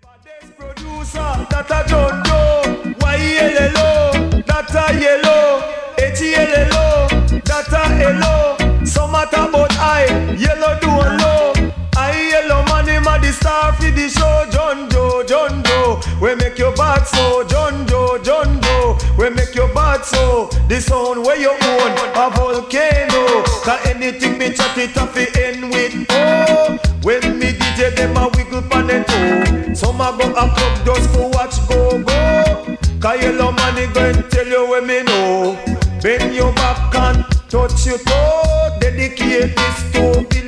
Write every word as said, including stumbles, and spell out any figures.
Producer, that a John Joe. Y yellow, that a yellow. H yellow, that a yellow. Some matter about I, yellow do a low. I yellow money, ma the star for the show. John Joe, John Joe, we make your bad so. John Joe, John Joe, we make your bad so. The sound where you own a volcano. Cause anything me chat it up fi end with oh. When me D J them a wiggle pan and toe. Some a go a club just for watch go go. Cause yellow money go and tell you where me know. Bend your back and touch your toe. Dedicate this to the